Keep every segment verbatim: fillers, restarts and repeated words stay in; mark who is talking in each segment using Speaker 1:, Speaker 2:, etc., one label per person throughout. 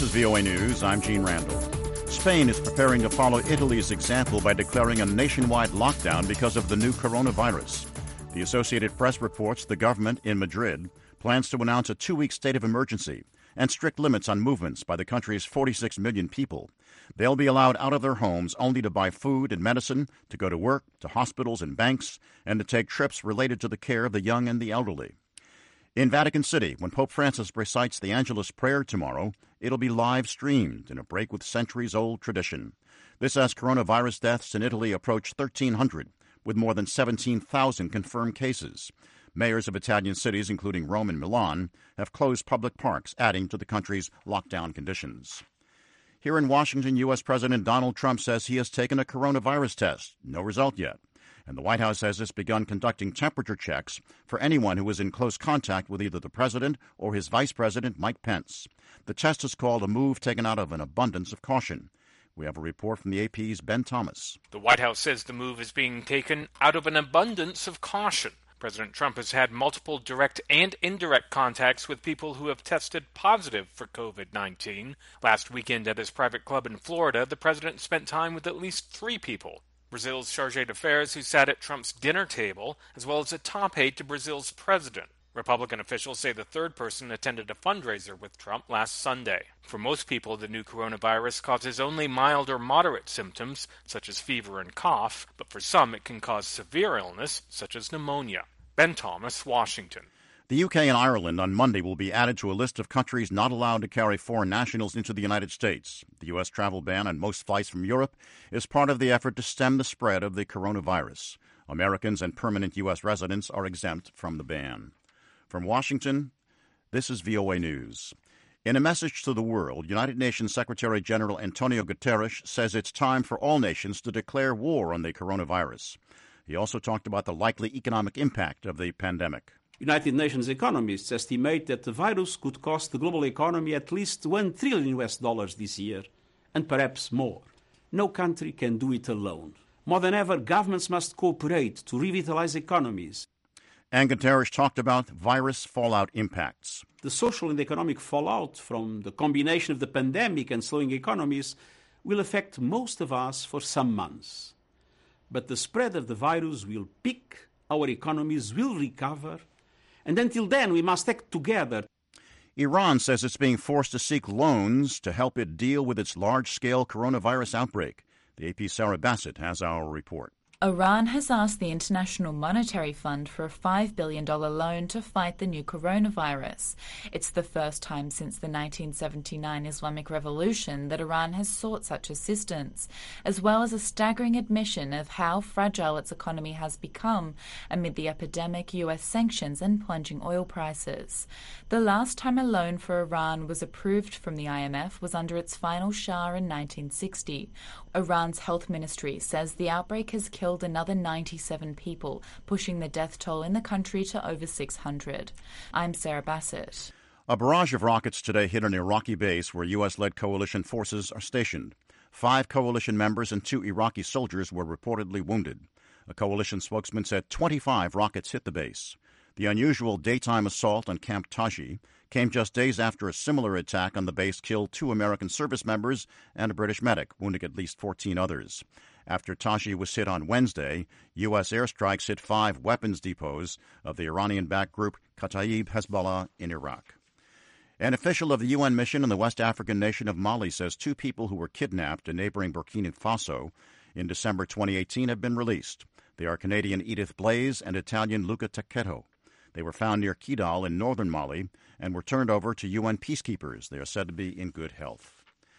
Speaker 1: is V O A News. I'm Gene Randall. Spain is preparing to follow Italy's example by declaring a nationwide lockdown because of the new coronavirus. The Associated Press reports the government in Madrid plans to announce a two-week state of emergency and strict limits on movements by the country's forty-six million people. They'll be allowed out of their homes only to buy food and medicine, to go to work, to hospitals and banks, and to take trips related to the care of the young and the elderly. In Vatican City, when Pope Francis recites the Angelus Prayer tomorrow, it'll be live-streamed in a break with centuries-old tradition. This as coronavirus deaths in Italy approach thirteen hundred, with more than seventeen thousand confirmed cases. Mayors of Italian cities, including Rome and Milan, have closed public parks, adding to the country's lockdown conditions. Here in Washington, U S. President Donald Trump says he has taken a coronavirus test. No result yet. And the White House says it's begun conducting temperature checks for anyone who is in close contact with either the president or his vice president, Mike Pence. The test is called a move taken out of an abundance of caution. We have a report from the A P's Ben Thomas.
Speaker 2: The White House says the move is being taken out of an abundance of caution. President Trump has had multiple direct and indirect contacts with people who have tested positive for covid nineteen. Last weekend at his private club in Florida, the president spent time with at least three people. Brazil's chargé d'affaires who sat at Trump's dinner table, as well as a top aide to Brazil's president. Republican officials say the third person attended a fundraiser with Trump last Sunday. For most people, the new coronavirus causes only mild or moderate symptoms, such as fever and cough, but for some it can cause severe illness, such as pneumonia. Ben Thomas, Washington.
Speaker 1: The U K and Ireland on Monday will be added to a list of countries not allowed to carry foreign nationals into the United States. The U S travel ban on most flights from Europe is part of the effort to stem the spread of the coronavirus. Americans and permanent U S residents are exempt from the ban. From Washington, this is V O A News. In a message to the world, United Nations Secretary General Antonio Guterres says it's time for all nations to declare war on the coronavirus. He also talked about the likely economic impact of the pandemic.
Speaker 3: United Nations economists estimate that the virus could cost the global economy at least one trillion U S dollars this year, and perhaps more. No country can do it alone. More than ever, governments must cooperate to revitalize economies.
Speaker 1: And Guterres talked about virus fallout impacts.
Speaker 3: The social and economic fallout from the combination of the pandemic and slowing economies will affect most of us for some months. But the spread of the virus will peak, our economies will recover, and until then, we must act together.
Speaker 1: Iran says it's being forced to seek loans to help it deal with its large-scale coronavirus outbreak. The A P's Sarah Bassett has our report.
Speaker 4: Iran has asked the International Monetary Fund for a five billion dollars loan to fight the new coronavirus. It's the first time since the nineteen seventy-nine Islamic Revolution that Iran has sought such assistance, as well as a staggering admission of how fragile its economy has become amid the epidemic, U S sanctions and plunging oil prices. The last time a loan for Iran was approved from the I M F was under its final Shah in nineteen sixty. Iran's health ministry says the outbreak has killed another ninety-seven people, pushing the death toll in the country to over six hundred. I'm Sarah Bassett.
Speaker 1: A barrage of rockets today hit an Iraqi base where U S-led coalition forces are stationed. Five coalition members and two Iraqi soldiers were reportedly wounded. A coalition spokesman said twenty-five rockets hit the base. The unusual daytime assault on Camp Taji came just days after a similar attack on the base killed two American service members and a British medic, wounding at least fourteen others. After Taji was hit on Wednesday, U S airstrikes hit five weapons depots of the Iranian-backed group Kataib Hezbollah in Iraq. An official of the U N mission in the West African nation of Mali says two people who were kidnapped in neighboring Burkina Faso in December twenty eighteen have been released. They are Canadian Edith Blaze and Italian Luca Tacchetto. They were found near Kidal in northern Mali and were turned over to U N peacekeepers. They are said to be in good health.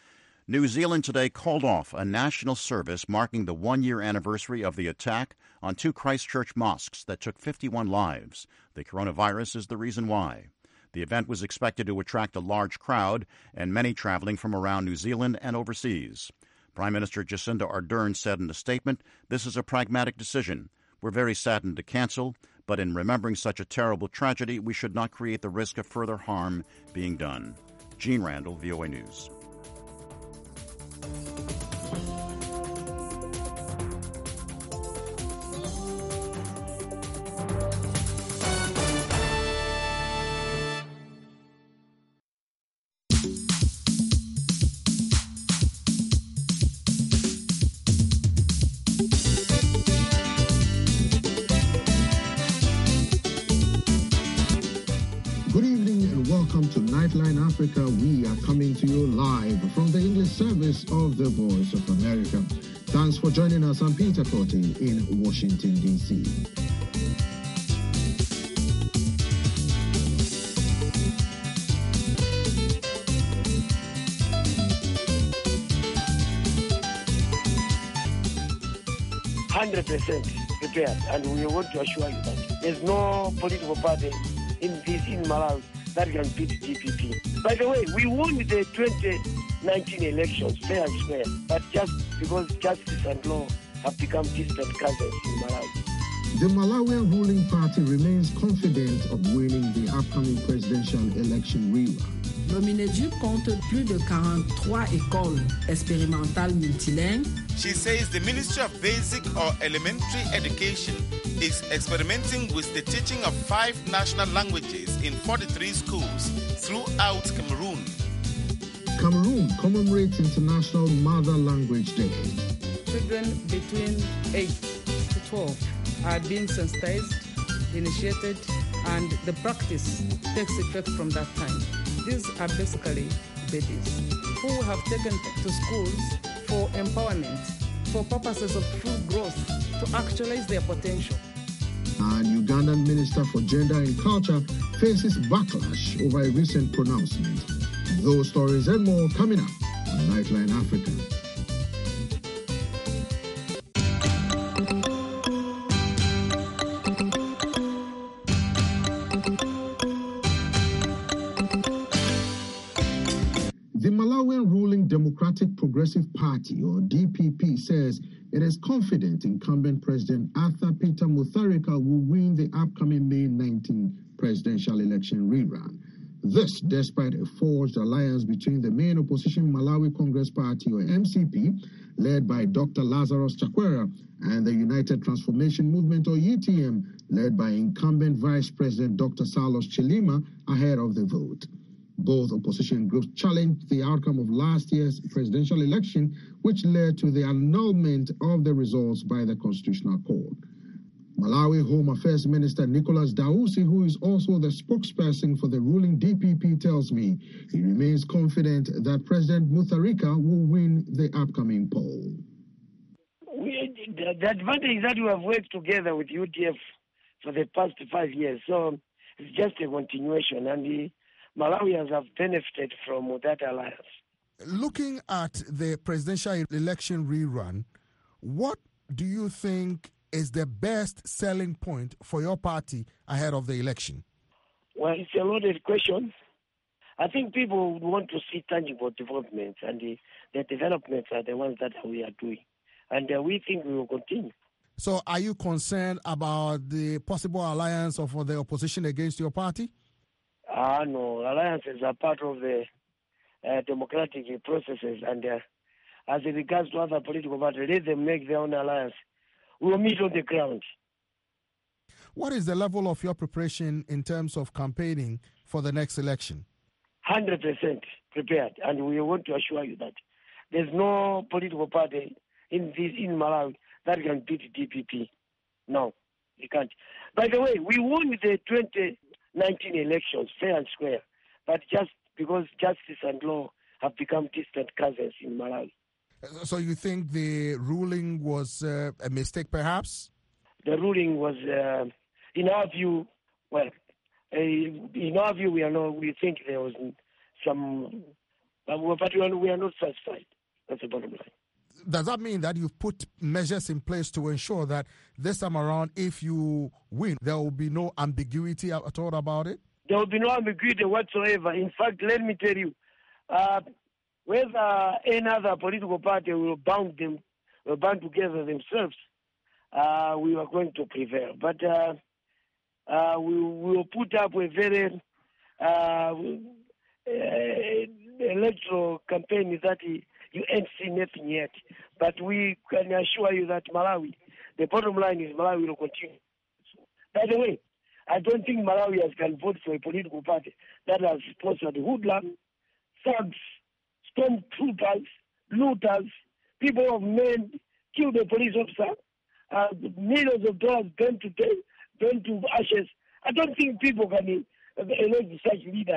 Speaker 1: New Zealand today called off a national service marking the one-year anniversary of the attack on two Christchurch mosques that took fifty-one lives. The coronavirus is the reason why. The event was expected to attract a large crowd and many traveling from around New Zealand and overseas. Prime Minister Jacinda Ardern said in a statement, "This is a pragmatic decision. We're very saddened to cancel, but in remembering such a terrible tragedy, we should not create the risk of further harm being done." Gene Randall, V O A News.
Speaker 5: Nightline Africa, we are coming to you live from the English service of the Voice of America. Thanks for joining us. I'm Peter Cote in Washington, D C
Speaker 6: one hundred percent prepared, and we want to assure you that there's no political party in this in Malawi that can beat D P P. By the way, we won the twenty nineteen elections fair and square, but just because justice and law have become distant cousins in Malawi.
Speaker 5: The Malawian ruling party remains confident of winning the upcoming presidential election rerun.
Speaker 7: L'Ominedu compte plus de quarante-trois écoles expérimentales multilingues.
Speaker 8: She says the Ministry of Basic or Elementary Education is experimenting with the teaching of five national languages in forty-three schools throughout Cameroon.
Speaker 5: Cameroon commemorates International Mother Language Day.
Speaker 9: Children between eight to twelve are being sensitized, initiated, and the practice takes effect from that time. These are basically babies who have taken to schools for empowerment, for purposes of full growth, to actualize their potential.
Speaker 5: And Ugandan Minister for Gender and Culture faces backlash over a recent pronouncement. Those stories and more coming up on Nightline Africa. The Malawian ruling Democratic Progressive Party, or D P P, says it is confident incumbent President Arthur Peter Mutharika will win the upcoming May nineteenth presidential election rerun. This despite a forged alliance between the main opposition Malawi Congress Party, or M C P, led by Doctor Lazarus Chakwera, and the United Transformation Movement, or U T M, led by incumbent Vice President Doctor Salos Chilima, ahead of the vote. Both opposition groups challenged the outcome of last year's presidential election, which led to the annulment of the results by the Constitutional Court. Malawi Home Affairs Minister Nicholas Dausi, who is also the spokesperson for the ruling D P P, tells me he remains confident that President Mutharika will win the upcoming poll.
Speaker 6: We, the, the advantage is that we have worked together with U T F for the past five years, so it's just a continuation, and the Malawians have benefited from that alliance.
Speaker 10: Looking at the presidential election rerun, what do you think is the best selling point for your party ahead of the election?
Speaker 6: Well, it's a loaded question. I think people would want to see tangible developments, and the, the developments are the ones that we are doing. And uh, we think we will continue.
Speaker 10: So are you concerned about the possible alliance of the opposition against your party?
Speaker 6: Ah, uh, no. Alliances are part of the uh, democratic processes, and uh, as it regards to other political parties, let them make their own alliance. We will meet on the ground.
Speaker 10: What is the level of your preparation in terms of campaigning for the next election?
Speaker 6: one hundred percent prepared, and we want to assure you that there's no political party in this in Malawi that can beat D P P. No, you can't. By the way, we won the twenty nineteen elections fair and square, but just because justice and law have become distant cousins in Malawi.
Speaker 10: So you think the ruling was uh, a mistake, perhaps?
Speaker 6: The ruling was, uh, in our view, well, uh, in our view, we are not. We think there was some, but we are, we are not satisfied. That's the bottom line.
Speaker 10: Does that mean that you've put measures in place to ensure that this time around, if you win, there will be no ambiguity at all about it?
Speaker 6: There will be no ambiguity whatsoever. In fact, let me tell you, uh, whether any other political party will bound them, will band together themselves, uh, we are going to prevail. But uh, uh, we will put up a very uh, electoral campaign that you ain't seen nothing yet. But we can assure you that Malawi, the bottom line is Malawi will continue. By the way, I don't think Malawians can vote for a political party that has sponsored hoodlums, thugs, stormtroopers, looters, people who have men, killed a police officer, uh, millions of dollars burned to, burned to ashes. I don't think people can elect such leaders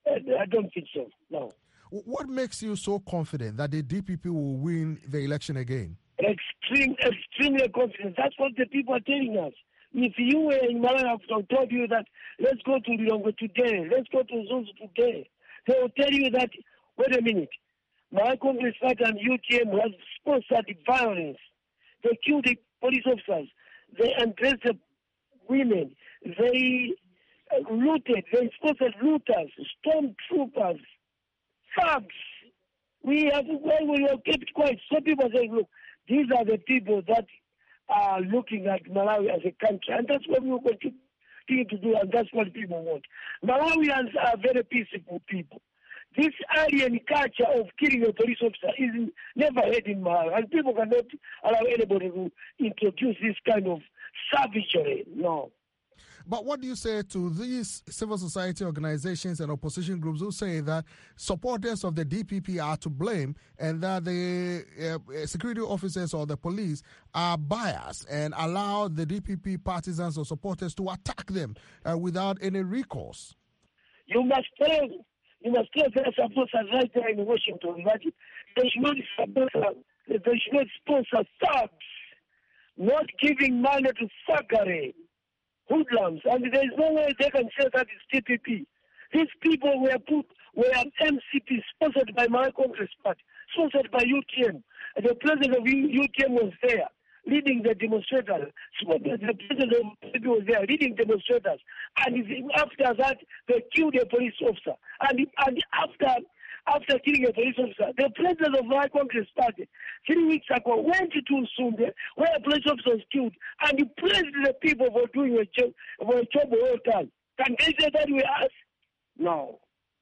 Speaker 6: I don't think so, no.
Speaker 10: What makes you so confident that the D P P will win the election again?
Speaker 6: Extreme, extremely confident. That's what the people are telling us. If you were in Malawi, I would have told you that let's go to Lilongwe today, let's go to Zuzu today. They will tell you that, wait a minute, my Congress Party and U T M has sponsored violence. They killed the police officers. They undressed the women. They uh, looted. They sponsored looters, stormtroopers, thugs. We have, well, we have kept quiet. So people say, look, these are the people that are looking at Malawi as a country. And that's what we will continue to do, and that's what people want. Malawians are very peaceful people. This alien culture of killing a police officer is never heard in Malawi, and people cannot allow anybody to introduce this kind of savagery. No.
Speaker 10: But what do you say to these civil society organizations and opposition groups who say that supporters of the D P P are to blame and that the uh, security officers or the police are biased and allow the D P P partisans or supporters to attack them uh, without any recourse?
Speaker 6: You must tell, you must tell their supporters right there in Washington that they should not sponsor, they should not sponsor thugs, not giving money to thuggery, hoodlums, and there is no way they can say that it's D P P. These people were put, were M C P, sponsored by my Congress Party, sponsored by U T M. The president of U T M was there, leading the demonstrators. The president of U T M was there, leading demonstrators. And after that, they killed a police officer. And, and after after killing a police officer, the president of my Congress Party, three weeks ago, went to Sunde, where a police officer was killed, and he praised the people for doing a job, for a job well done. Can they say that we ask? No.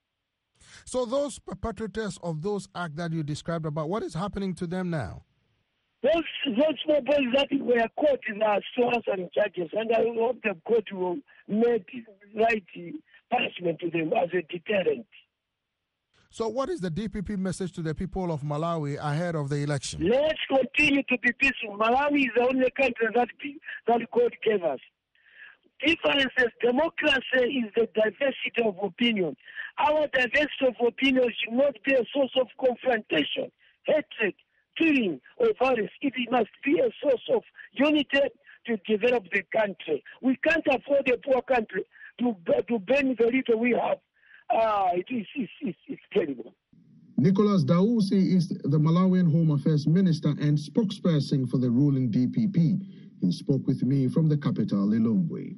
Speaker 10: So those perpetrators of those acts that you described about, what is happening to them now?
Speaker 6: Those, those small boys that were caught in our still answering charges, and I hope the court will make right punishment to them as a deterrent.
Speaker 10: So what is the D P P message to the people of Malawi ahead of the election?
Speaker 6: Let's continue to be peaceful. Malawi is the only country that, that God gave us. Differences, democracy is the diversity of opinion. Our diversity of opinion should not be a source of confrontation, hatred, killing, or violence. It must be a source of unity to develop the country. We can't afford a poor country to, to burn the little we have. Ah, it is it's, it's, it's terrible.
Speaker 5: Nicholas Dausi is the Malawian Home Affairs Minister and spokesperson for the ruling D P P. He spoke with me from the capital, Lilongwe.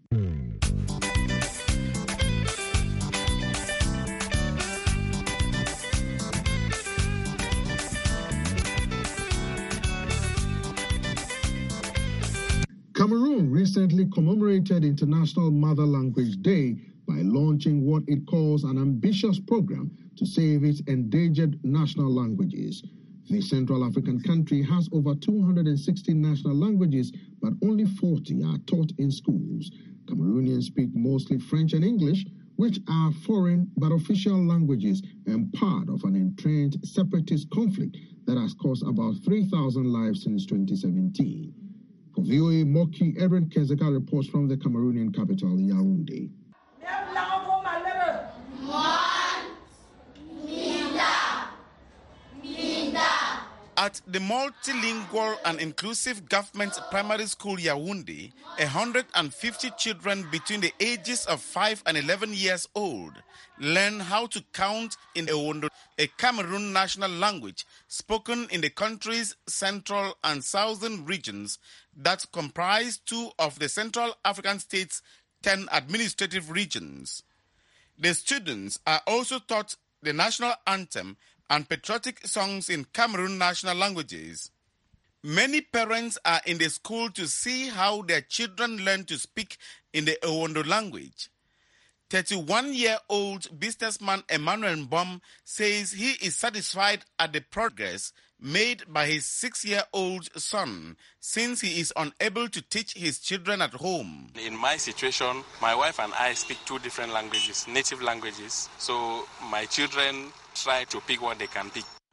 Speaker 5: Cameroon recently commemorated International Mother Language Day by launching what it calls an ambitious program to save its endangered national languages. The Central African country has over two hundred sixty national languages, but only forty are taught in schools. Cameroonians speak mostly French and English, which are foreign but official languages and part of an entrenched separatist conflict that has cost about three thousand lives since twenty seventeen. For V O A Moki, Edwin Kezeka reports from the Cameroonian capital, Yaoundé.
Speaker 8: At the multilingual and inclusive government primary school Yaoundé, one hundred fifty children between the ages of five and eleven years old learn how to count in Ewondo, a Cameroon national language spoken in the country's central and southern regions that comprise two of the Central African states' ten administrative regions. The students are also taught the national anthem and patriotic songs in Cameroon national languages. Many parents are in the school to see how their children learn to speak in the Ewondo language. thirty-one-year-old businessman Emmanuel Mbom says he is satisfied at the progress made by his six-year-old son since he is unable to teach his children at home.
Speaker 11: In my situation, my wife and I speak two different languages, native languages, so my children try to pick what they can pick.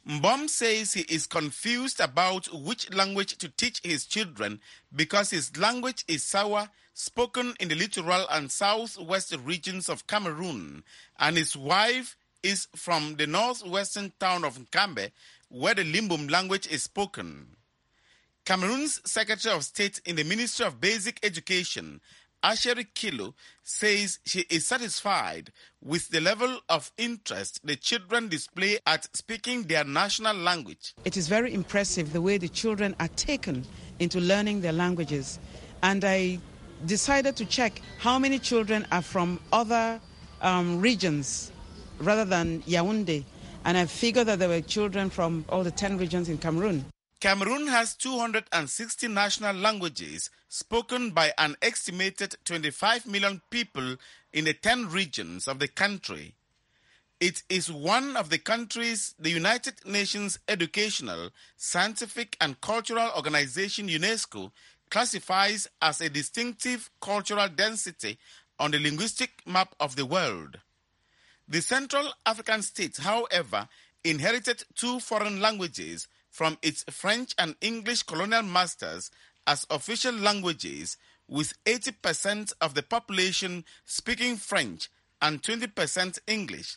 Speaker 8: Mbom says he is confused about which language to teach his children because his language is Sawa, spoken in the littoral and southwest regions of Cameroon, and his wife is from the northwestern town of Nkambe, where the Limbum language is spoken. Cameroon's Secretary of State in the Ministry of Basic Education, Asheri Kilo, says she is satisfied with the level of interest the children display at speaking their national language.
Speaker 12: It is very impressive the way the children are taken into learning their languages. And I decided to check how many children are from other um, regions rather than Yaoundé. And I figured that there were children from all the ten regions in Cameroon.
Speaker 8: Cameroon has two hundred sixty national languages spoken by an estimated twenty-five million people in the ten regions of the country. It is one of the countries the United Nations Educational, Scientific and Cultural Organization UNESCO classifies as a distinctive cultural density on the linguistic map of the world. The Central African state, however, inherited two foreign languages from its French and English colonial masters as official languages, with eighty percent of the population speaking French and twenty percent English.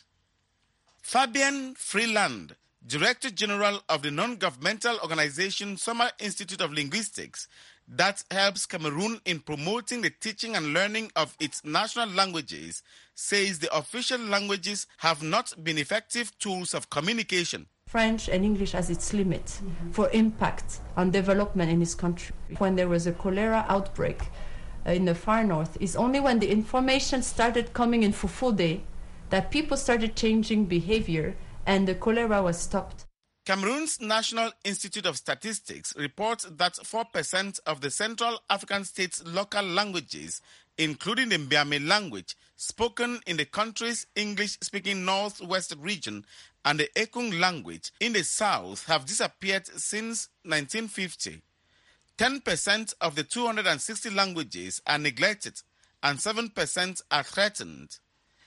Speaker 8: Fabien Freeland, Director General of the non-governmental organization Summer Institute of Linguistics, that helps Cameroon in promoting the teaching and learning of its national languages, says the official languages have not been effective tools of communication.
Speaker 13: French and English has its limit mm-hmm. for impact on development in this country. When there was a cholera outbreak uh, in the far north, it's only when the information started coming in Fufode that people started changing behavior and the cholera was stopped.
Speaker 8: Cameroon's National Institute of Statistics reports that four percent of the Central African state's local languages, including the Mbiame language, spoken in the country's English-speaking northwest region, and the Ekung language in the south, have disappeared since nineteen fifty. ten percent of the two hundred sixty languages are neglected, and seven percent are threatened.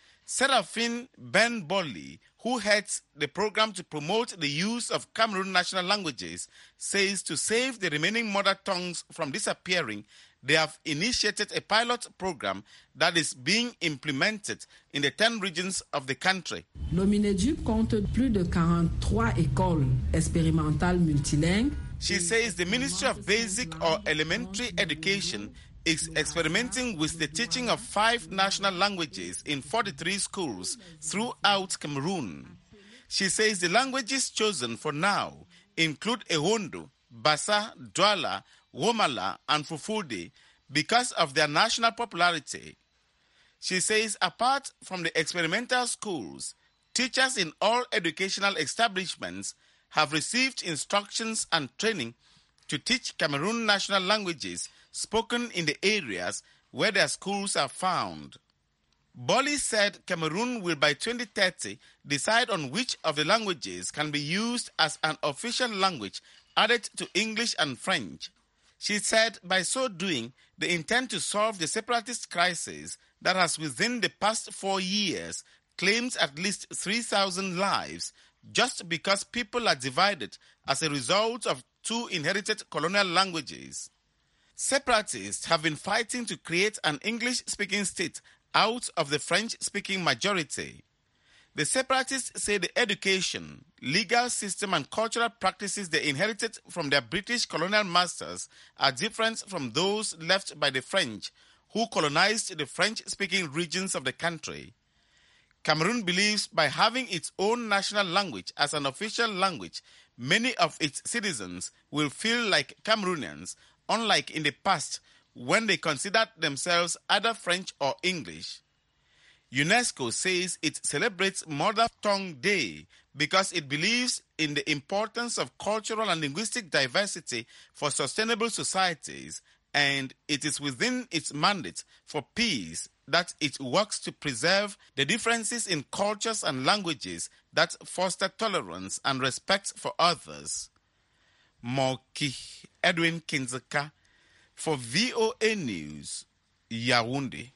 Speaker 8: Seraphine Ben Bolli, who heads the program to promote the use of Cameroon national languages, says to save the remaining mother tongues from disappearing, they have initiated a pilot program that is being implemented in the ten regions of the country.
Speaker 7: L'Omineduc compte plus de quarante-trois écoles expérimentales multilingues.
Speaker 8: She says the Ministry of Basic or Elementary Education is experimenting with the teaching of five national languages in forty-three schools throughout Cameroon. She says the languages chosen for now include Ehondo, Bassa, Douala, Womala, and Fufude because of their national popularity. She says apart from the experimental schools, teachers in all educational establishments have received instructions and training to teach Cameroon national languages spoken in the areas where their schools are found. Bolli said Cameroon will by twenty thirty decide on which of the languages can be used as an official language added to English and French. She said by so doing, they intend to solve the separatist crisis that has within the past four years claimed at least three thousand lives just because people are divided as a result of two inherited colonial languages. Separatists have been fighting to create an English-speaking state out of the French-speaking majority. The separatists say the education, legal system and cultural practices they inherited from their British colonial masters are different from those left by the French, who colonized the French-speaking regions of the country. Cameroon believes by having its own national language as an official language, many of its citizens will feel like Cameroonians, unlike in the past when they considered themselves either French or English. UNESCO says it celebrates Mother Tongue Day because it believes in the importance of cultural and linguistic diversity for sustainable societies, and it is within its mandate for peace that it works to preserve the differences in cultures and languages that foster tolerance and respect for others. Moki Edwin Kinzeka for V O A News, Yaoundé.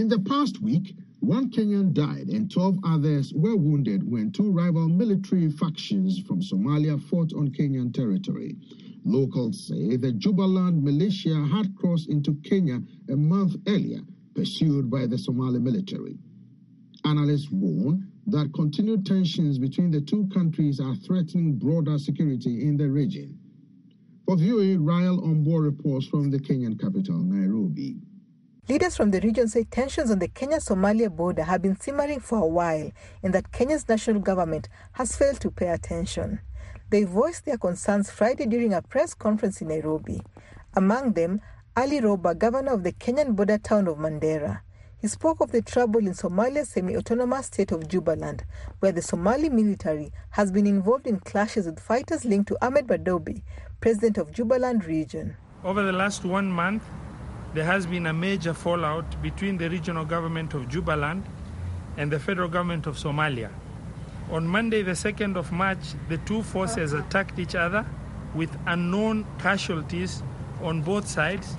Speaker 5: In the past week, one Kenyan died and twelve others were wounded when two rival military factions from Somalia fought on Kenyan territory. Locals say the Jubaland militia had crossed into Kenya a month earlier, pursued by the Somali military. Analysts warn that continued tensions between the two countries are threatening broader security in the region. For V O A, Rael Ombo reports from the Kenyan capital, Nairobi.
Speaker 14: Leaders from the region say tensions on the Kenya-Somalia border have been simmering for a while and that Kenya's national government has failed to pay attention. They voiced their concerns Friday during a press conference in Nairobi. Among them, Ali Roba, governor of the Kenyan border town of Mandera. He spoke of the trouble in Somalia's semi-autonomous state of Jubaland, where the Somali military has been involved in clashes with fighters linked to Ahmed Badobi, president of Jubaland region.
Speaker 15: Over the last one month, there has been a major fallout between the regional government of Jubaland and the federal government of Somalia. On Monday, the second of March, the two forces attacked each other with unknown casualties on both sides,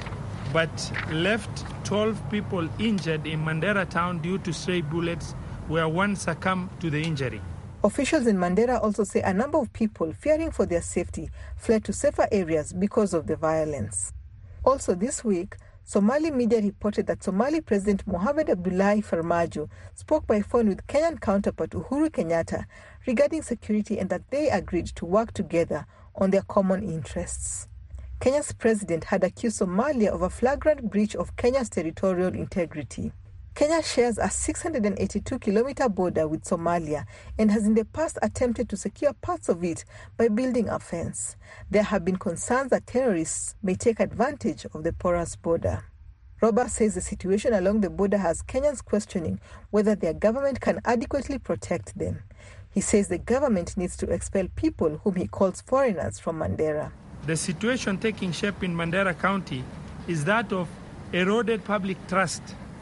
Speaker 15: but left twelve people injured in Mandera town due to stray bullets, where one succumbed to the injury.
Speaker 14: Officials in Mandera also say a number of people, fearing for their safety, fled to safer areas because of the violence. Also this week, Somali media reported that Somali President Mohamed Abdullahi Farmajo spoke by phone with Kenyan counterpart Uhuru Kenyatta regarding security and that they agreed to work together on their common interests. Kenya's president had accused Somalia of a flagrant breach of Kenya's territorial integrity. Kenya shares a six hundred eighty-two kilometer border with Somalia and has in the past attempted to secure parts of it by building a fence. There have been concerns that terrorists may take advantage of the porous border. Roba says the situation along the border has Kenyans questioning whether their government can adequately protect them. He says the government needs to expel people whom he calls foreigners from Mandera.
Speaker 15: The situation taking shape in Mandera County is that of eroded public trust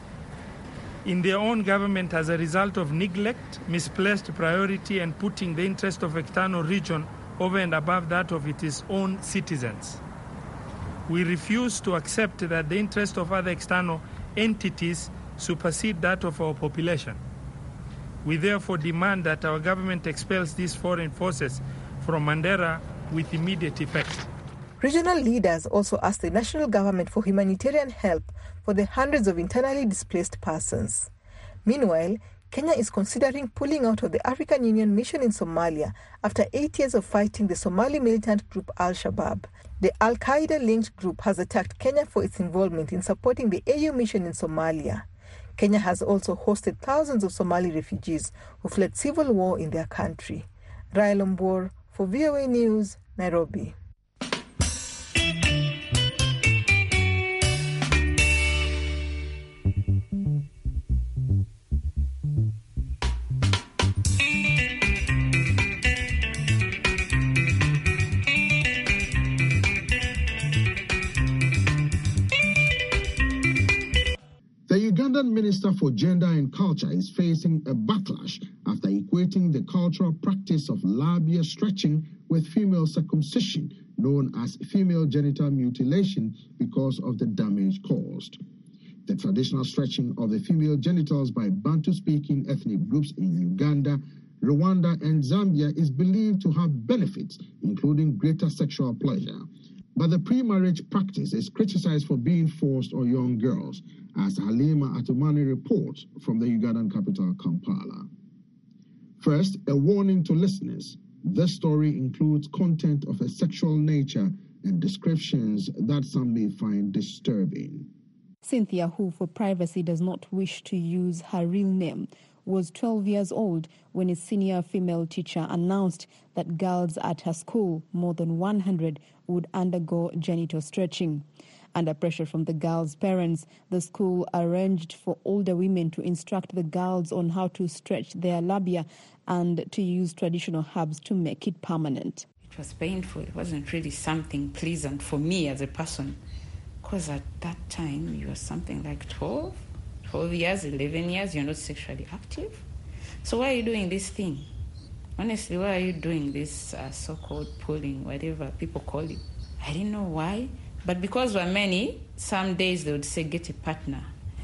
Speaker 15: in their own government as a result of neglect, misplaced priority, and putting the interest of external region over and above that of its own citizens. We refuse to accept that the interest of other external entities supersede that of our population. We therefore demand that our government expels these foreign forces from Mandera with immediate effect.
Speaker 14: Regional leaders also asked the national government for humanitarian help for the hundreds of internally displaced persons. Meanwhile, Kenya is considering pulling out of the African Union mission in Somalia after eight years of fighting the Somali militant group Al-Shabaab. The Al-Qaeda-linked group has attacked Kenya for its involvement in supporting the A U mission in Somalia. Kenya has also hosted thousands of Somali refugees who fled civil war in their country. Rael Ombor for V O A News, Nairobi.
Speaker 5: The Ugandan Minister for Gender and Culture is facing a backlash after equating the cultural practice of labia stretching with female circumcision, known as female genital mutilation, because of the damage caused. The traditional stretching of the female genitals by Bantu-speaking ethnic groups in Uganda, Rwanda, and Zambia is believed to have benefits, including greater sexual pleasure. But the pre-marriage practice is criticized for being forced on young girls, as Halima Atumani reports from the Ugandan capital, Kampala. First, a warning to listeners. This story includes content of a sexual nature and descriptions that some may find disturbing.
Speaker 16: Cynthia, who for privacy does not wish to use her real name, was twelve years old when a senior female teacher announced that girls at her school, more than one hundred, would undergo genital stretching. Under pressure from the girls' parents, the school arranged for older women to instruct the girls on how to stretch their labia and to use traditional herbs to make it permanent.
Speaker 17: It was painful. It wasn't really something pleasant for me as a person, because at that time you were something like twelve, twelve years, eleven years, you're not sexually active. So why are you doing this thing? Honestly, why are you doing this uh, so-called pulling, whatever people call it? I didn't know why. But because we're many, some days they would say, get a partner.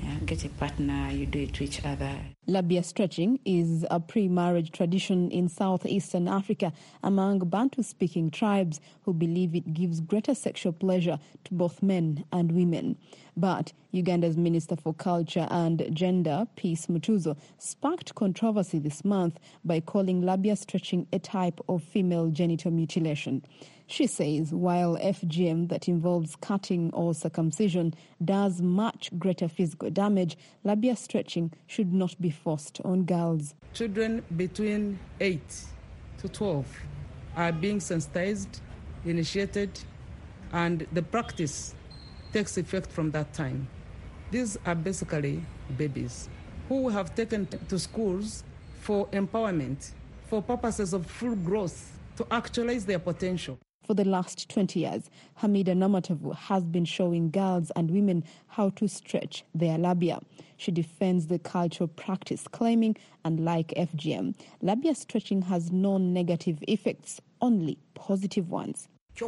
Speaker 17: Yeah, get a partner, you do it to each other.
Speaker 16: Labia stretching is a pre-marriage tradition in southeastern Africa among Bantu-speaking tribes who believe it gives greater sexual pleasure to both men and women. But Uganda's Minister for Culture and Gender, Peace Mutuzo, sparked controversy this month by calling labia stretching a type of female genital mutilation. She says while F G M that involves cutting or circumcision does much greater physical damage, labia stretching should not be forced on girls.
Speaker 9: Children between eight to twelve are being sensitized, initiated, and the practice takes effect from that time. These are basically babies who have taken to schools for empowerment, for purposes of full growth, to actualize their potential.
Speaker 16: For the last twenty years, Hamida Namatovu has been showing girls and women how to stretch their labia. She defends the cultural practice, claiming, unlike F G M, labia stretching has no negative effects, only positive ones.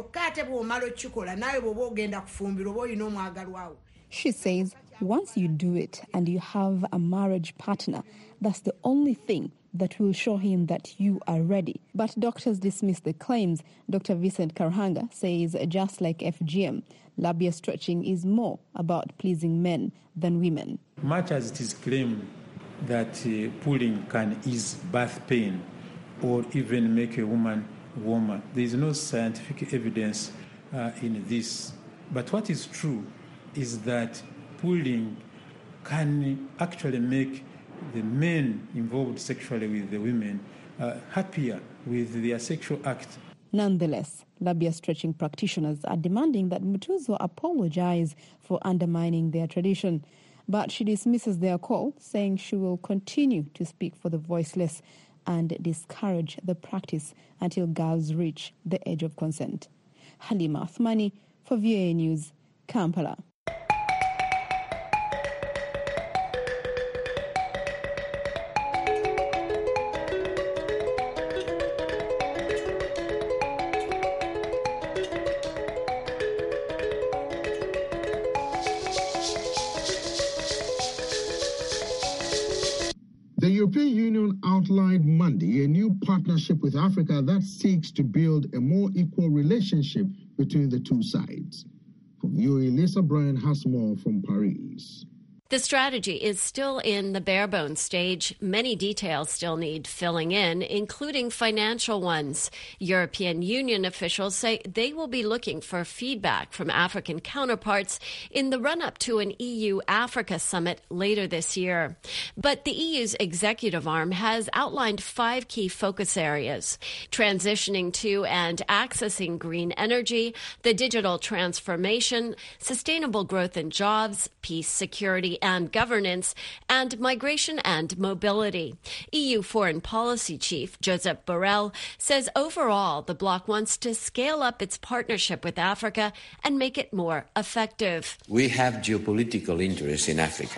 Speaker 16: She says once you do it and you have a marriage partner, that's the only thing that will show him that you are ready. But doctors dismiss the claims. Doctor Vincent Karhanga says just like F G M, labia stretching is more about pleasing men than women.
Speaker 18: Much as it is claimed that uh, pulling can ease birth pain or even make a woman warmer, there is no scientific evidence uh, in this. But what is true is that pulling can actually make the men involved sexually with the women uh, happier with their sexual act.
Speaker 16: Nonetheless, labia stretching practitioners are demanding that Mutuzo apologize for undermining their tradition. But she dismisses their call, saying she will continue to speak for the voiceless and discourage the practice until girls reach the age of consent. Halima Athmani for V O A News, Kampala.
Speaker 5: The European Union outlined Monday a new partnership with Africa that seeks to build a more equal relationship between the two sides. For V O A, Lisa Bryan has more from Paris.
Speaker 19: The strategy is still in the bare-bones stage. Many details still need filling in, including financial ones. European Union officials say they will be looking for feedback from African counterparts in the run-up to an E U-Africa summit later this year. But the E U's executive arm has outlined five key focus areas: transitioning to and accessing green energy, the digital transformation, sustainable growth and jobs, peace, security, and governance, and migration and mobility. E U Foreign Policy Chief Josep Borrell says overall the bloc wants to scale up its partnership with Africa and make it more effective.
Speaker 20: We have geopolitical interests in Africa.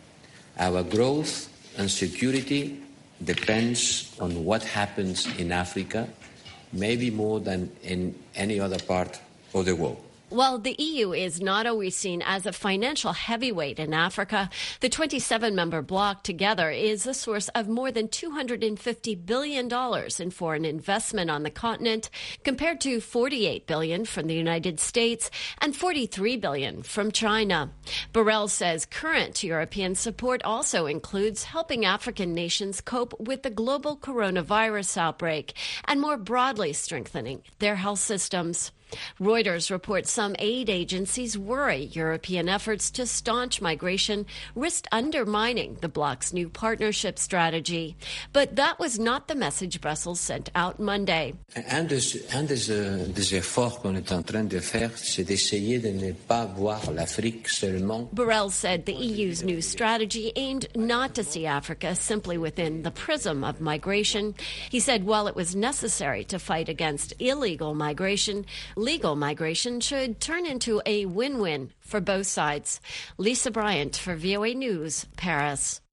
Speaker 20: Our growth and security depends on what happens in Africa, maybe more than in any other part of the world.
Speaker 19: While the E U is not always seen as a financial heavyweight in Africa, the twenty-seven member bloc together is a source of more than two hundred fifty billion dollars in foreign investment on the continent, compared to forty-eight billion dollars from the United States and forty-three billion dollars from China. Borrell says current European support also includes helping African nations cope with the global coronavirus outbreak and more broadly strengthening their health systems. Reuters reports some aid agencies worry European efforts to staunch migration risk undermining the bloc's new partnership strategy. But that was not the message Brussels sent out Monday.
Speaker 20: Un des, un des, euh, des efforts qu'on est en train de faire, c'est d'essayer de ne pas voir l'Afrique seulement.
Speaker 19: Borrell said the E U's new strategy aimed not to see Africa simply within the prism of migration. He said while it was necessary to fight against illegal migration, legal migration should turn into a win-win for both sides. Lisa Bryant for V O A News, Paris.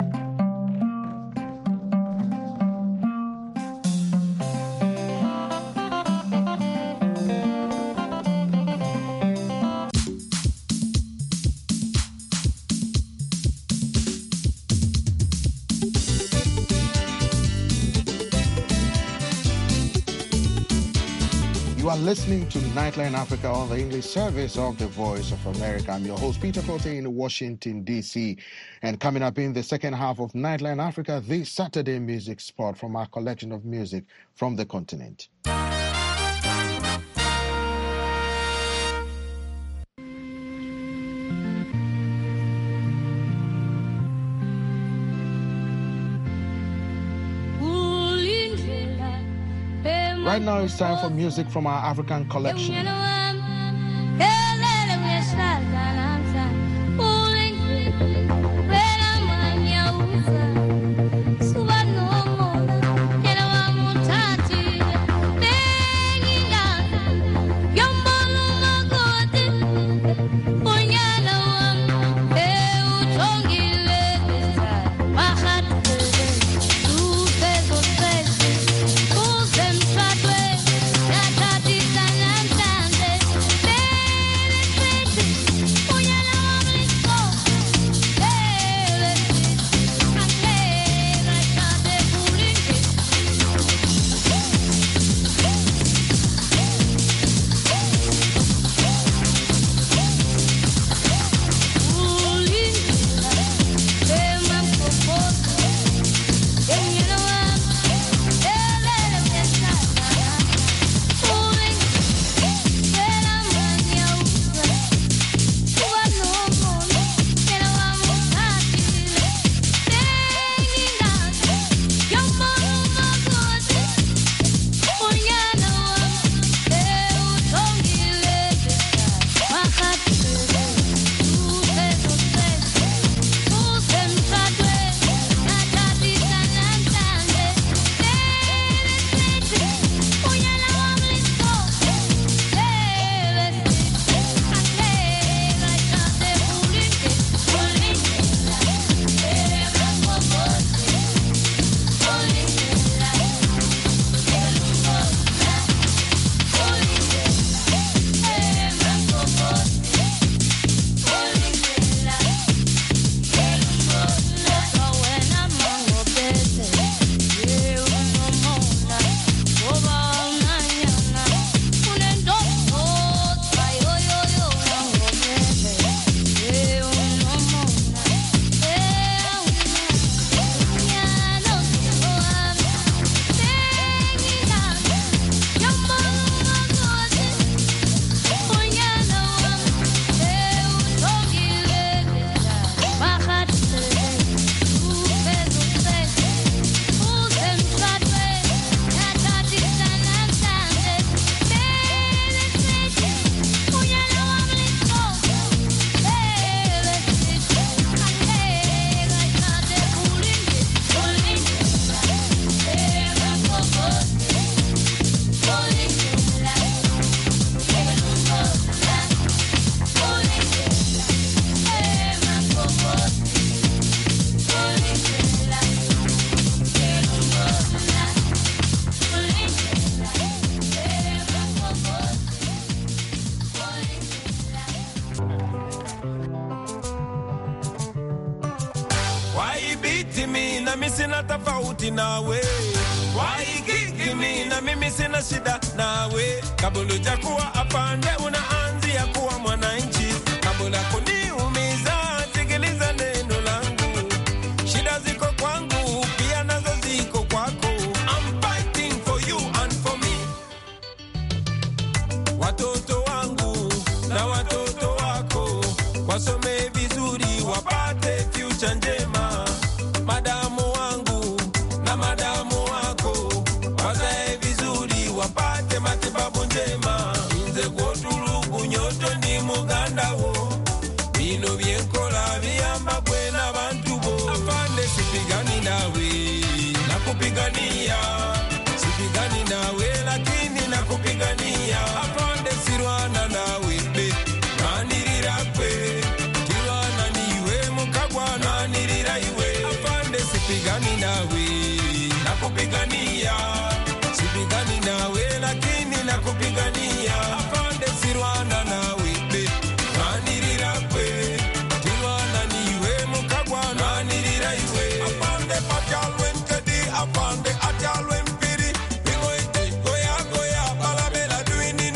Speaker 5: You are listening to Nightline Africa on the English service of the Voice of America. I'm your host, Peter Forte, in Washington, D C. And coming up in the second half of Nightline Africa, this Saturday music spot from our collection of music from the continent. Right now it's time for music from our African collection.
Speaker 21: sina tofauti nawe, waikiki mimi na mimi sina shida nawe. Kabla jakuwa apande unaanzia kuwa mwananchi, kabla kuniumiza sikiliza neno langu. Shida ziko kwangu pia nazo ziko kwako. I'm fighting for you and for me. Watoto wangu na watoto wako wasome vizuri wapate future njema. Madamu wangu na madamu wako wazae vizuri wapate matibabu njema. Inze kotulugu nyoto ni muganda wo bino byenkola biyamba bwena bantu bo. Afande sipigani nawe nakupigania, sipigani nawe lakini nakupigania. Afande sirwana nawe be nanirira kwe tirwana niwe mukagwa nanirira iwe. Sipigani nawe nakupigania, sipigani nawe lakini nakupigania. Afande sirwana nawe be nanirira kwe tirwana niwe mukagwa nanirira iwe. Afande patalwe nkedi afande atalwe mpiri ingo ite goya goya balabela duini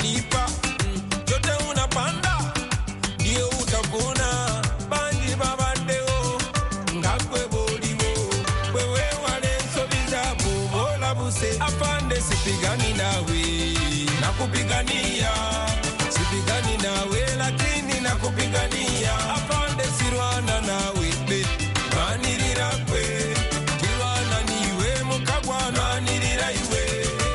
Speaker 21: unalipa, yote unapanda, ndio utavuna. Banji babandeo, ngakwe boliwo, wewe wale nsobiza bubola buse. Afande sipigani nawe, nakupigania. Sipigani nawe lakini nakupigania. Afande sirwana nawe, manirira kwe. Tiwana niwe mukagwa manirira iwe.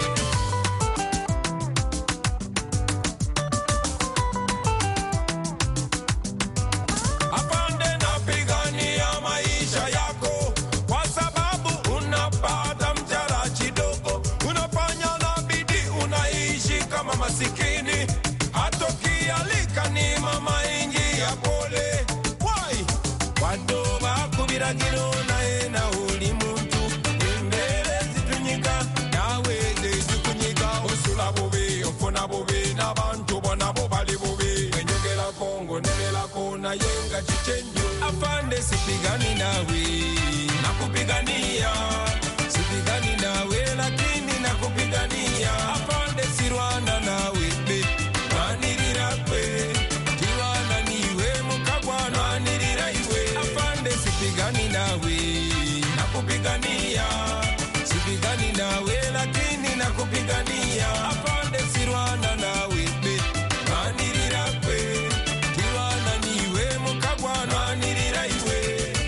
Speaker 21: Afande napigania maisha yako, kwa sababu unapata mshahara kidogo. Unafanya na bidii, unaishi kama masikini. Hatokialika ni mama ingi ya pole. Why? Wado bakubira giro nae na uli muntu. Imbere zitunyika nawe zitukunyika. Osula bobe, ofona bobe, na bantu bona bobali bobe. Wenyogela Kongo, nebela kona yenga chichenyo. Afande sipigani nawe, nakupigania. Sipigani nawe lakini nakupigania. Afande sirwana nawe, be. Manirira kwe. Tiwana niwe mukagwa manirira iwe. Afande sipigani nawe, nakupigania. Sipigani nawe lakini nakupigania. Afande sirwana nawe, be. Manirira kwe. Tiwana niwe mukagwa manirira iwe.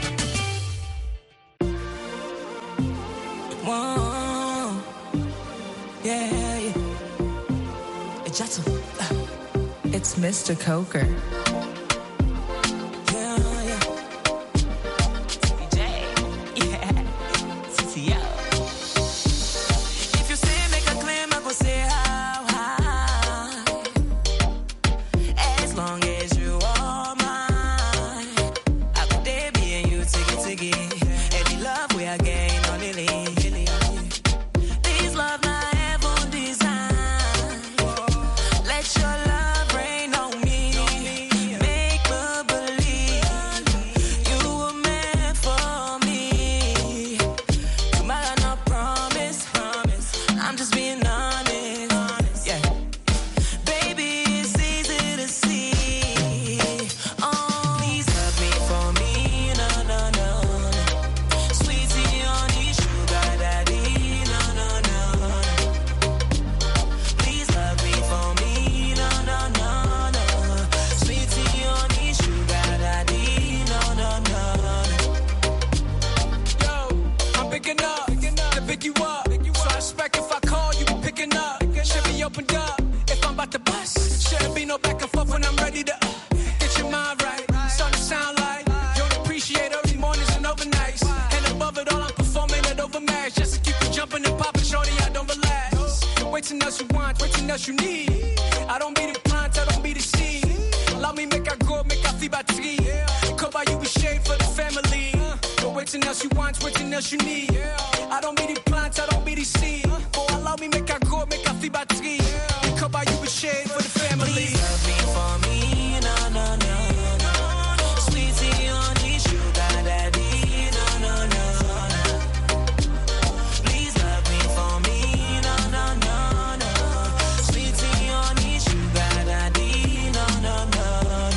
Speaker 2: Whoa. Yeah, yeah. It's It's Mister Coker. Yeah, yeah. T B J. Yeah. C T O. If you say make a claim, I go say how high. As long as you are mine, I go there being you, tiggy tiggy. Any love we are gain on Lily. These love my heaven design. Let your love rain on me. Make me believe you were meant for me. Tomorrow no promise, promise. I'm just being honest. Yeah. Baby, it's easy to see. Oh, please love me for me. No, no, no. Sweetie, honey, sugar daddy. No, no, no. Please love me for me. No, no, no, no. Sweetie, honey, sugar daddy. No, no, no.
Speaker 21: Yo, I'm picking up to pick you up. So I expect if I call, you be picking up. Should be opened up if I'm about to bust. Shouldn't be no back and forth when I'm ready to uh, get your mind right. Starting to sound like you don't appreciate early mornings and overnights. And above it all, I'm performing it overmatched just to keep you jumping and popping, shorty. I don't relax. Waiting else you want, waiting else you need. I don't be the plant, I don't be the seed. Allow me make I grow, make I feel by three. Come by you with shade for the family. But waiting else you want, waiting else you need. I don't be the plant, I don't be the seed. Oh, allow me make I grow, make I feel by three. Come by you with shade for the family.
Speaker 2: Please love me for me. No, no, no, no. Sweetie, honey, sugar daddy. No, no, no. Please love me for me. No, no, no, no. Sweetie, honey, sugar daddy. No, no, no.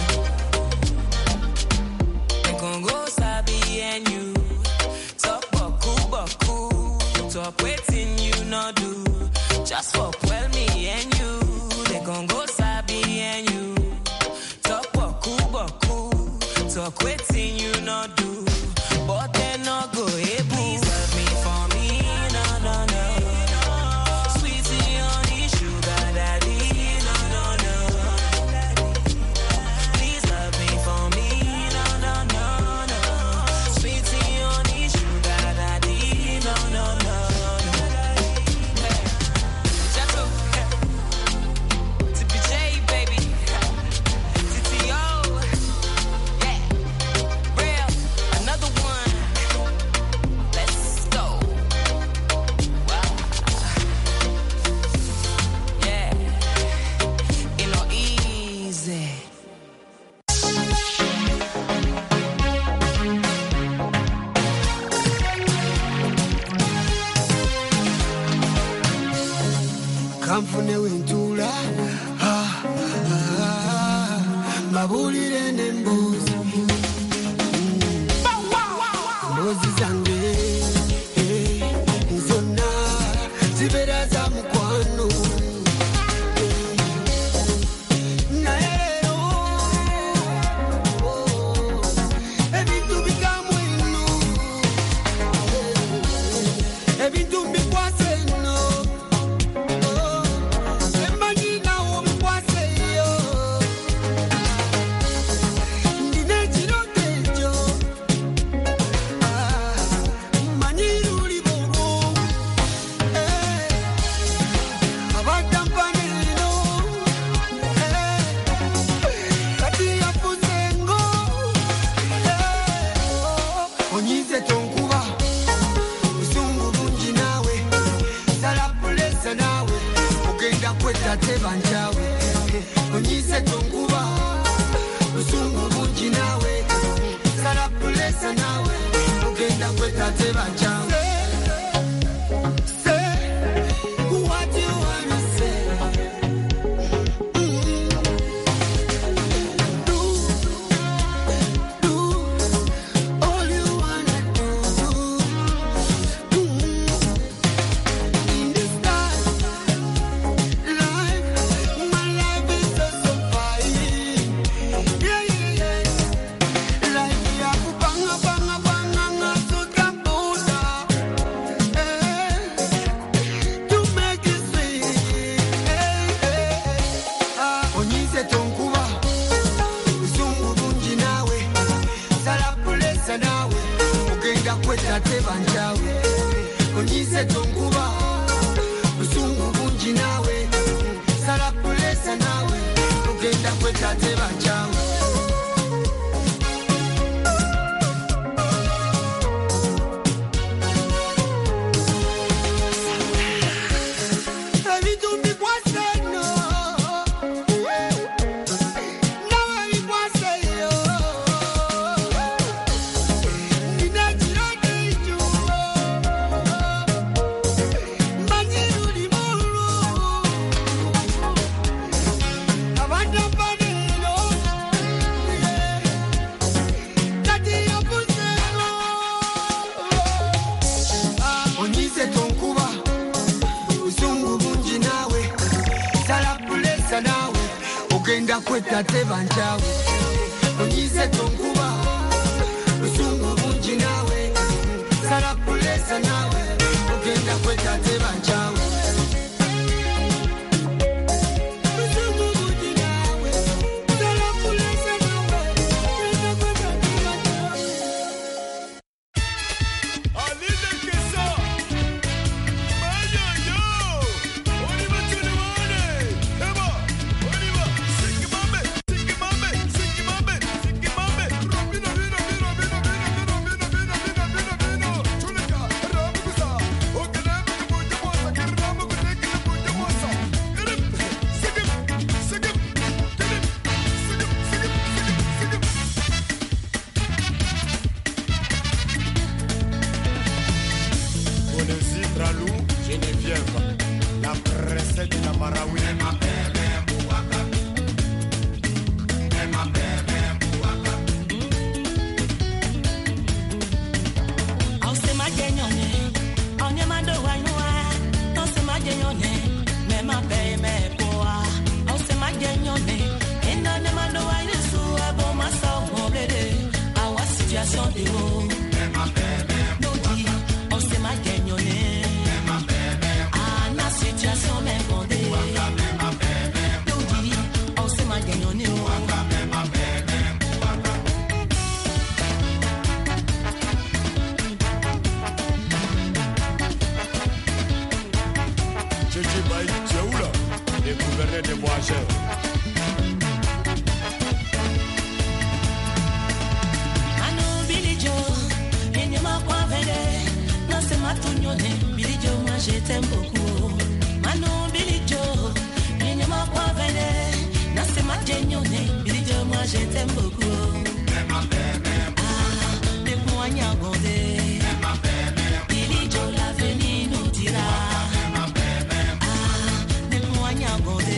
Speaker 2: They gon' go sabi and you talk boku boku. Talk waiting you no do. Just fuck well me and you. They gon' go sabi and you talk boku boku. Talk waiting you no do. But they no go able. Please love me for me. No, no, no. Sweetie, honey, sugar daddy. No, no, no. Please love me for me. No, no, no, no. Sweetie, honey, sugar daddy. No, no, no. T B J, baby. T T O. Yeah. Real. Another one. Let's go. Wow. Yeah. It no easy.
Speaker 22: Kamfune wentula
Speaker 2: salapulesa nawe ugenda kwetate banjawe. Kwetate banjawe onyize tonkuba usungu bunji nawe salapulesa nawe ugenda kwetate banjawe usungu bunji nawe salapulesa nawe ugenda kwetate banjawe. Alile kesa mayo yo oliva tuliwane eba oliva la presse de la Marawi. De Boischer. Anu Billy Joe, yenye makwa vede, non se matunyone, Billy Joe moi je t'aime beaucoup. Manu Billy Joe, yenye makwa vede, non se matunyone, Billy Joe moi je t'aime beaucoup. Ah, de moi nyabonde, Billy Joe l'avenir nous dira. Ah, de moi nyabonde.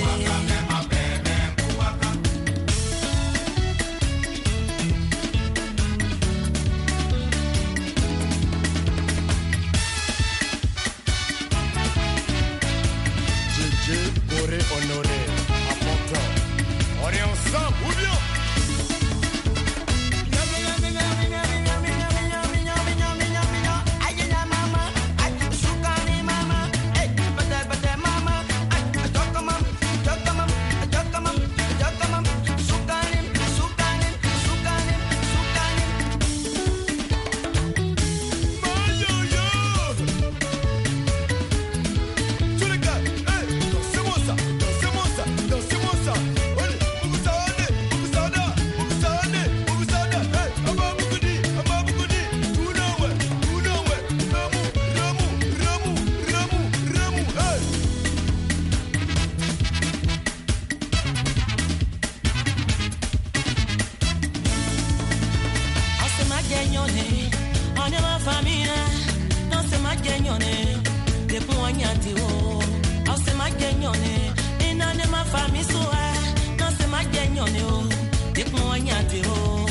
Speaker 2: genyone, ane ma famina, no se ma genyone, de puanyati o, au se ma genyone, ina ne ma fami soa, no se ma genyone o, de puanyati o.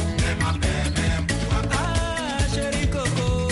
Speaker 2: Ah, chéri coco.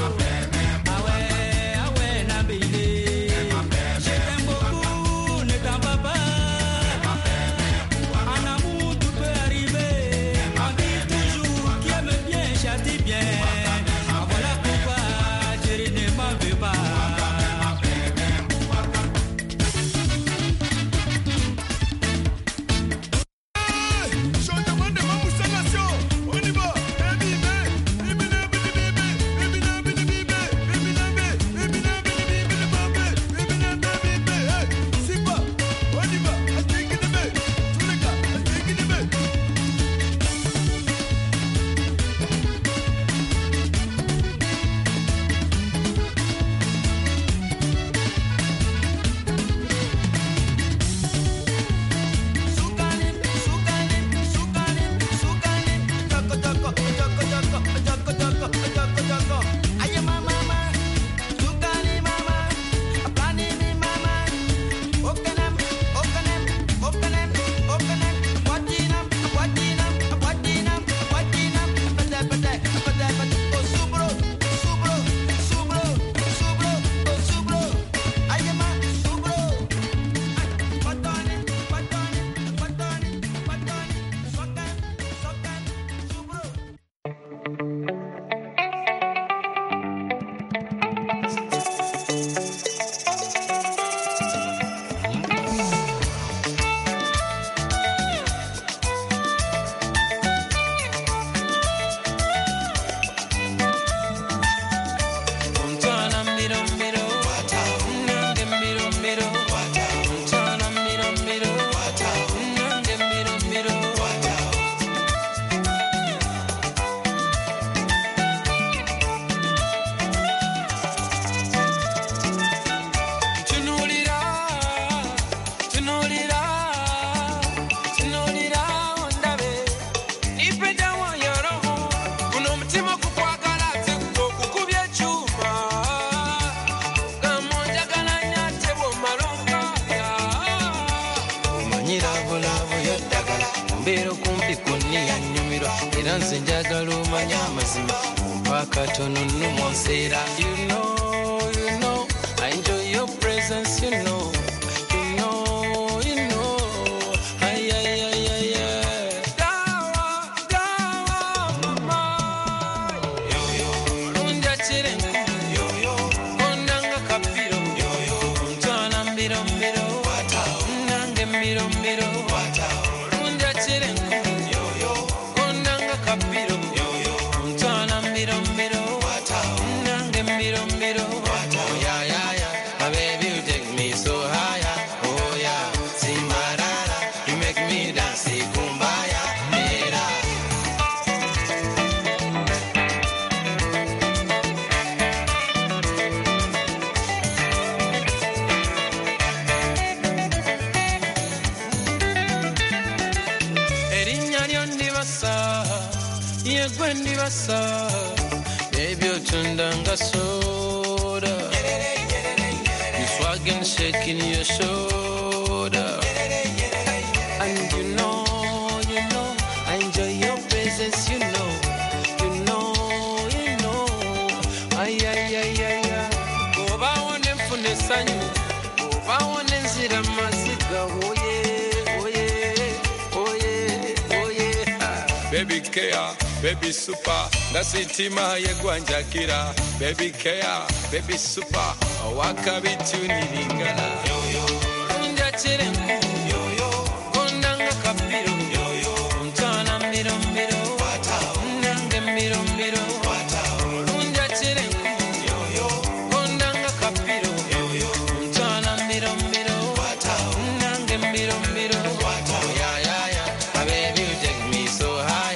Speaker 21: You know, you know, I enjoy your presence, you know, you know, you know, ay, ay, ay, ay, ay. Dawa, dawa, mama, yo, yo, unja chirengu, yo, yo, kondanga kapiro, yo, yo, untana mbiro mbiro, nange mbiro mbiro, unja chirengu, yo, yo, kondanga kapiro, yo, yo, untana mbiro mbiro. Miro, miro, oh yeah, yeah, yeah. My baby, you take me so higher, oh yeah. See my rara, you make me dance, see kumbaya, mera. Erinyari ondivasa, yegwe ndivasa. Baby, you're tundanga soda. You swaggin', shaking your shoulder. And you know, you know, I enjoy your presence, you know. You know, you know. Ay, ay, ay, ay, ay. Oba one for the sun. Oba one zira masiga. Oh yeah, oh yeah, oh yeah, oh yeah. Baby care. Baby super, that's itima yegwanjakira. Baby care, baby super, wakabitu nilingala. Yo yo, unja chirengu. Yo yo, kondanga kapiro. Yo yo, untana miro miro. Nange miro miro. Unja chirengu. Yo yo, kondanga kapiro. Yo yo, untana miro miro. Nange miro miro. Oh yeah yeah yeah, my baby you take me so higher.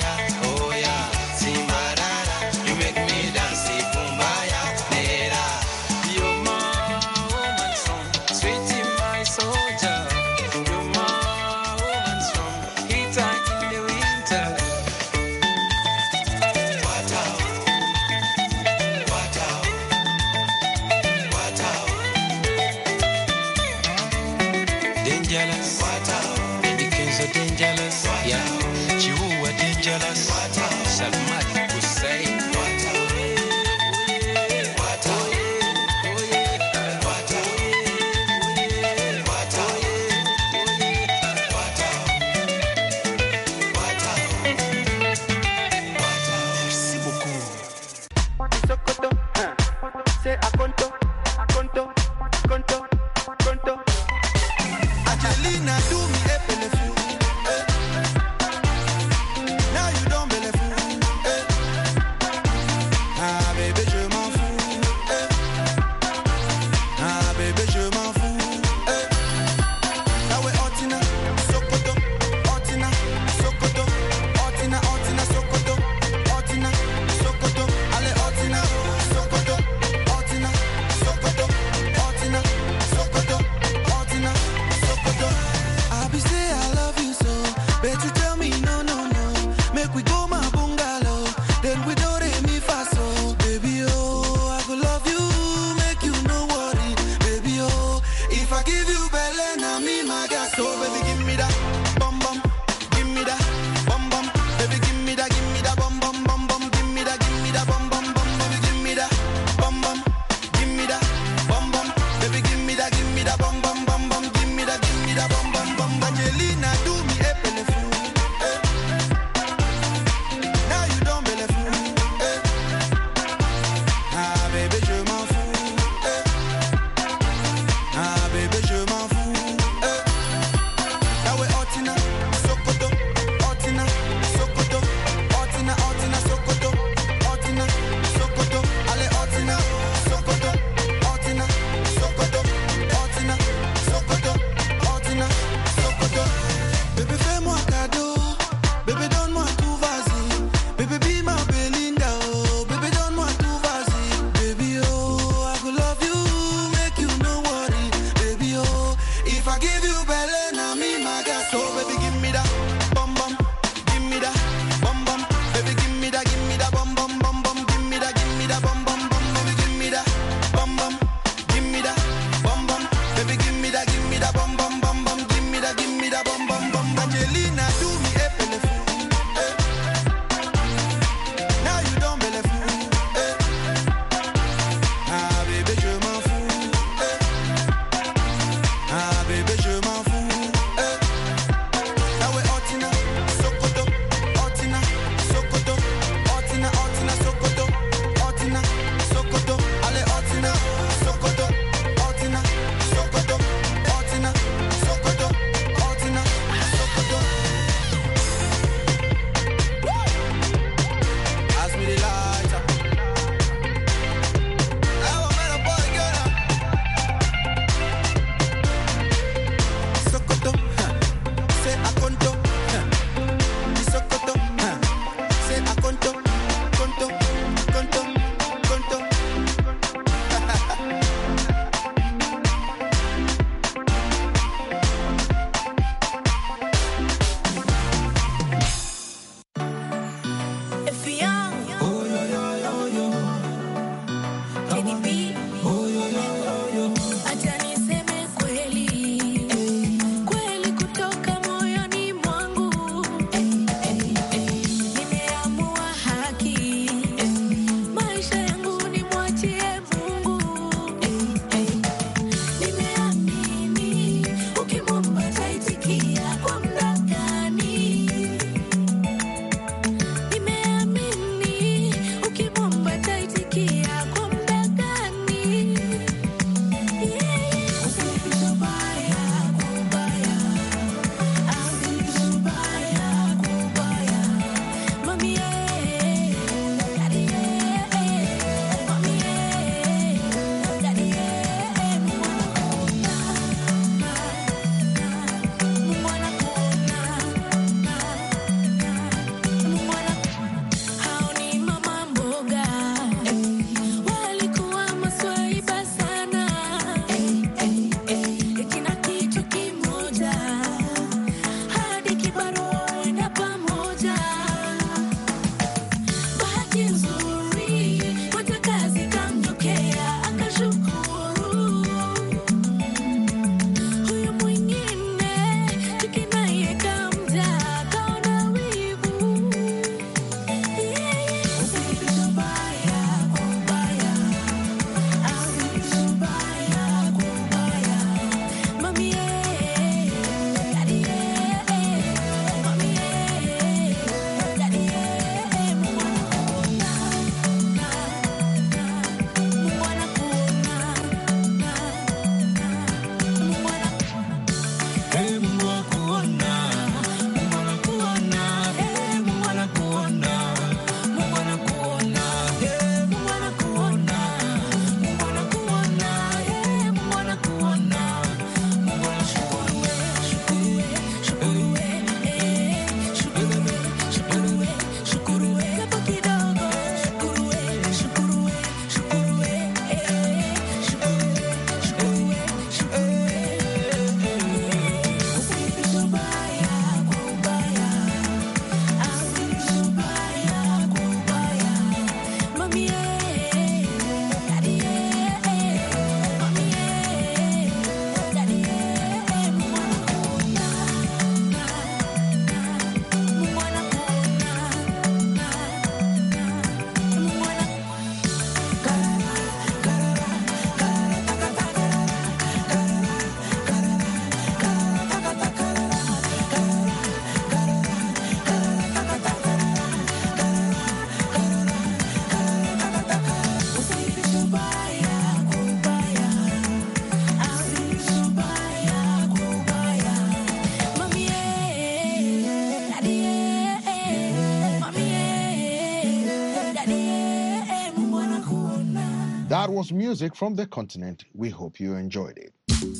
Speaker 5: That was music from the continent. We hope you enjoyed it.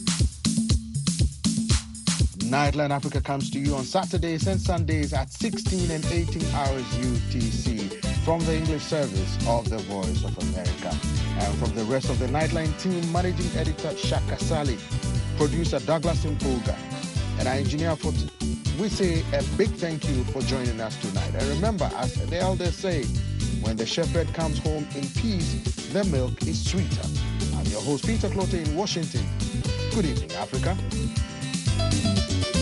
Speaker 5: Nightline Africa comes to you on Saturdays and Sundays at sixteen and eighteen hours U T C from the English service of the Voice of America. And from the rest of the Nightline team, Managing Editor Shaka Sali, Producer Douglas Impoga, and our engineer for t- we say a big thank you for joining us tonight. And remember, as the elders say, when the shepherd comes home in peace, the milk is sweeter. I'm your host, Peter Clote in Washington. Good evening, Africa.